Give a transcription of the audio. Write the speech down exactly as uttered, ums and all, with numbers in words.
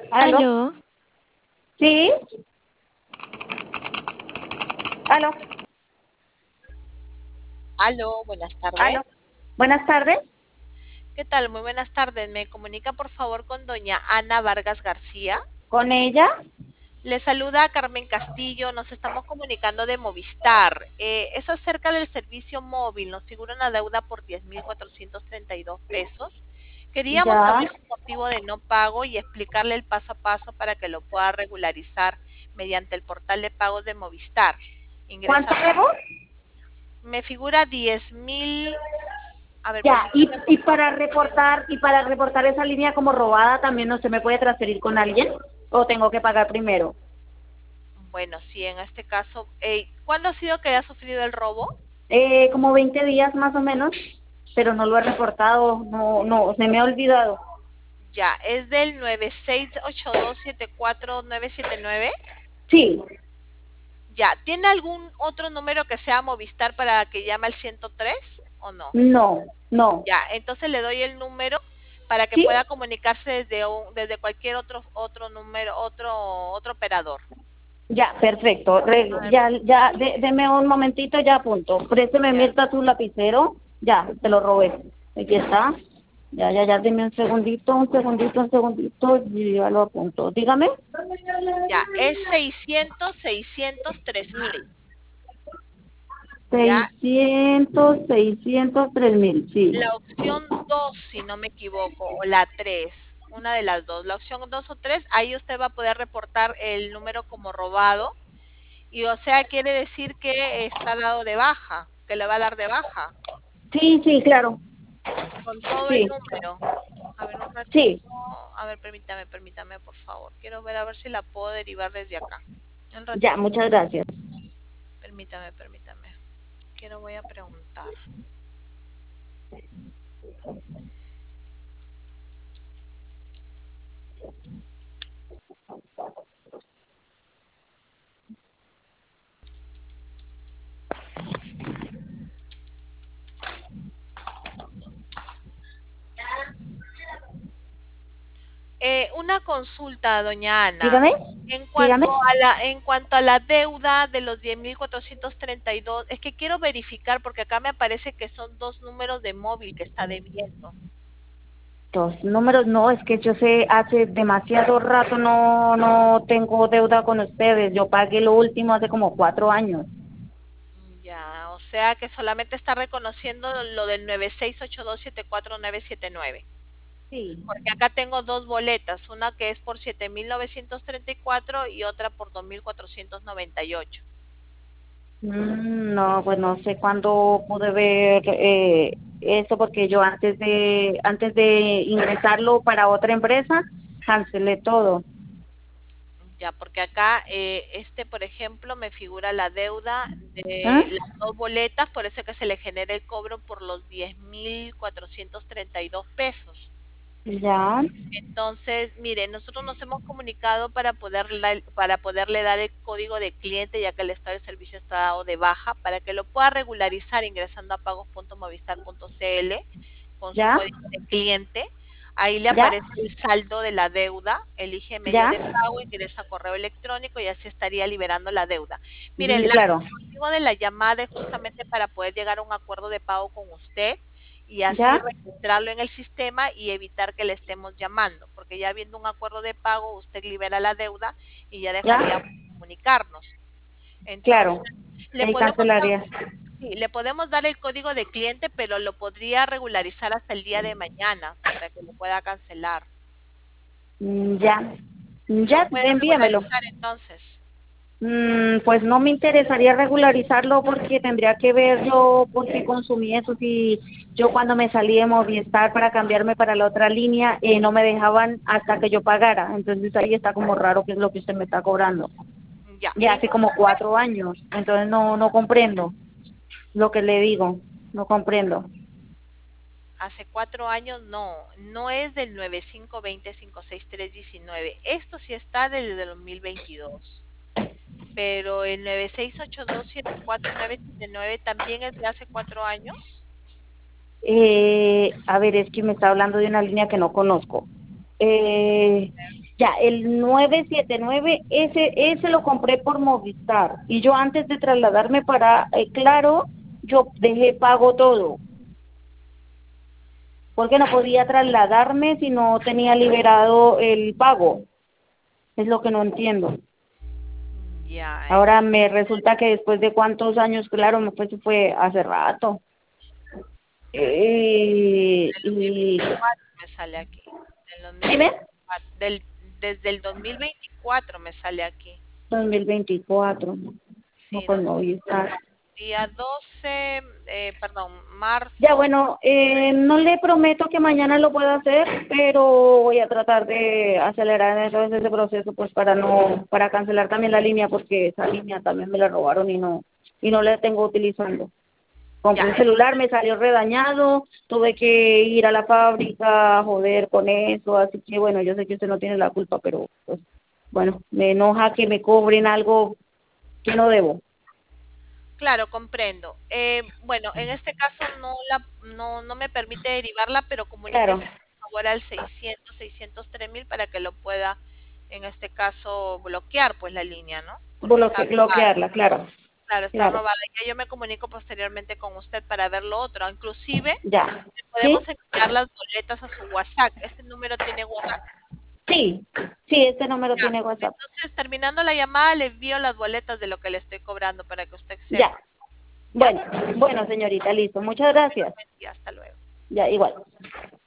¿Aló? Aló, ¿Sí? ¿Aló? Aló, buenas tardes. ¿Aló? Buenas tardes. ¿Qué tal? Muy buenas tardes. ¿Me comunica por favor con doña Ana Vargas García? ¿Con ella? Le saluda Carmen Castillo. Nos estamos comunicando de Movistar. Eh, es acerca del servicio móvil. Nos figura una deuda por diez mil cuatrocientos treinta y dos pesos. Queríamos Ya. saber su motivo de no pago y explicarle el paso a paso para que lo pueda regularizar mediante el portal de pagos de Movistar. ¿Cuánto Ingresando, debo? me figura diez mil. A ver, Ya. Y, permítame por y para favor. reportar, y para reportar esa línea como robada, ¿también no se me puede transferir con alguien? ¿O tengo que pagar primero? Bueno, sí, en este caso, eh, ¿cuándo ha sido que ha sufrido el robo? Eh, como veinte días más o menos, pero no lo he reportado, no, no, se me ha olvidado. Ya, es del nueve seis ocho dos siete cuatro nueve siete nueve. Sí. Ya, ¿tiene algún otro número que sea Movistar para que llame al ciento tres o no? No, no. Ya, entonces le doy el número para que ¿Sí? pueda comunicarse desde un, desde cualquier otro otro número, otro otro operador. Ya, perfecto. Re- A ver, ya, ya, de- deme un momentito, ya apunto. Présteme ya, Mirta su lapicero. Ya, te lo robé. Aquí está. Ya, ya, ya, deme un segundito, un segundito, un segundito, y ya lo apunto. Dígame. ya, es seiscientos seiscientos tres mil. Ya, Seiscientos, seiscientos, tres mil, sí. la opción dos, si no me equivoco, o la tres, una de las dos, la opción dos o tres, ahí usted va a poder reportar el número como robado y o sea, quiere decir que está dado de baja, que le va a dar de baja Sí, sí, claro. con todo el Sí, número. A ver, un sí. ratito, a ver, permítame, permítame, por favor. Quiero ver a ver si la puedo derivar desde acá. Un Ya, ratito, muchas gracias. permítame, permítame. Quiero, voy a preguntar. Eh, una consulta, doña Ana. Dígame, En dígame. cuanto a la, en cuanto a la deuda de los diez mil cuatrocientos treinta y dos, es que quiero verificar porque acá me aparece que son dos números de móvil que está debiendo. Los números, no, es que yo sé, hace demasiado rato no, no tengo deuda con ustedes. Yo pagué lo último hace como cuatro años. Ya, o sea que solamente está reconociendo lo del nueve seis ocho dos siete cuatro nueve siete nueve. Sí. Porque acá tengo dos boletas, una que es por siete mil novecientos treinta y cuatro y otra por dos mil cuatrocientos noventa y ocho. Mm, no, pues no sé cuándo pude ver eh, eso porque yo antes de antes de ingresarlo para otra empresa cancelé todo. Ya, porque acá eh, este, por ejemplo, me figura la deuda ¿Ah? de las dos boletas, por eso es que se le genera el cobro por los diez mil cuatrocientos treinta y dos pesos. Ya, Entonces, mire, nosotros nos hemos comunicado para poderle, para poderle dar el código de cliente, ya que el estado de servicio está dado de baja, para que lo pueda regularizar ingresando a pagos punto movistar punto cl con su ya, código de cliente. Ahí le ya, aparece el saldo de la deuda, elige medio ya. de pago, ingresa correo electrónico y así estaría liberando la deuda. Miren, Mm, la- claro. el motivo de la llamada es justamente para poder llegar a un acuerdo de pago con usted y así Ya, registrarlo en el sistema y evitar que le estemos llamando, porque ya habiendo un acuerdo de pago, usted libera la deuda y ya ya, dejaríamos de comunicarnos. claro. Entonces, le Ahí podemos dar, cancelaría. sí, le podemos dar el código de cliente, pero lo podría regularizar hasta el día de mañana para que lo pueda cancelar. Mm, ya, ¿Lo ya, puede envíamelo. regularizar entonces? Mm, pues no me interesaría regularizarlo porque tendría que ver yo por qué consumí eso. Si yo cuando me salí de Movistar para cambiarme para la otra línea, eh, no me dejaban hasta que yo pagara. Entonces ahí está como raro qué es lo que usted me está cobrando. Ya, Ya mi hace como nombre, cuatro años. Entonces no, no comprendo lo que le digo. No comprendo. hace cuatro años no, no es del nueve cinco dos cero cinco seis tres uno nueve. Esto sí está desde el dos mil veintidós. Pero el nueve seis ocho dos siete cuatro nueve siete nueve también es de hace cuatro años. Eh, a ver, es que me está hablando de una línea que no conozco. Eh, Ya, el nueve siete nueve, ese, ese lo compré por Movistar. Y yo antes de trasladarme para eh, Claro, yo dejé pago todo. Porque no podía trasladarme si no tenía liberado el pago. Es lo que no entiendo. Ya, Ahora entonces me resulta que después de cuántos años, claro, me fue, fue hace rato. Eh, del y, dos mil veinticuatro me sale aquí. Del dime, dos mil veinticuatro, del, desde el dos mil veinticuatro me sale aquí. dos mil veinticuatro, no Sí, con Movistar. dos mil veinticuatro. Día doce, eh, perdón, Ya, marzo. bueno, eh, no le prometo que mañana lo pueda hacer, pero voy a tratar de acelerar entonces ese proceso, pues para no, para cancelar también la línea, porque esa línea también me la robaron y no, y no la tengo utilizando. Ya, Compré un celular, me salió redañado, tuve que ir a la fábrica a joder con eso, así que bueno, yo sé que usted no tiene la culpa, pero pues bueno, me enoja que me cobren algo que no debo. claro, comprendo. Eh, bueno, en este caso no la, no, no me permite derivarla, pero Claro, comuníquese por favor al seiscientos, seiscientos tres mil para que lo pueda, en este caso, bloquear pues la línea, ¿no? Porque está bloque- robada. bloquearla, claro, Claro, está claro, robada. Ya yo me comunico posteriormente con usted para ver lo otro. Inclusive, ya. le ¿Sí? podemos enviar las boletas a su WhatsApp. Este número tiene WhatsApp. Sí, sí, este número Ya. tiene WhatsApp. Entonces, terminando la llamada, le envío las boletas de lo que le estoy cobrando para que usted Ya, sepa. ¿Ya? bueno, bueno, señorita, listo. Muchas Que tenga gracias. buen día. Hasta luego. Ya, igual.